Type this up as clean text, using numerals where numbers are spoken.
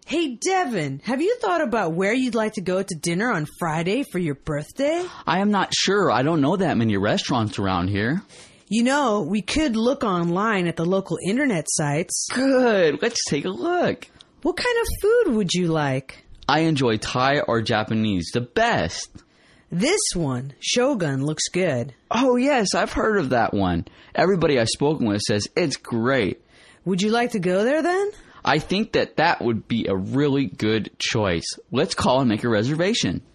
Hey, Devin, have you thought about where you'd like to go to dinner on Friday for your birthday? I am not sure. I don't know that many restaurants around here. You know, we could look online at the local internet sites. Good. Let's take a look. What kind of food would you like? I enjoy Thai or Japanese the best. This one, Shogun, looks good. Oh, yes, I've heard of that one. Everybody I've spoken with says it's great. Would you like to go there then? I think that would be a really good choice. Let's call and make a reservation.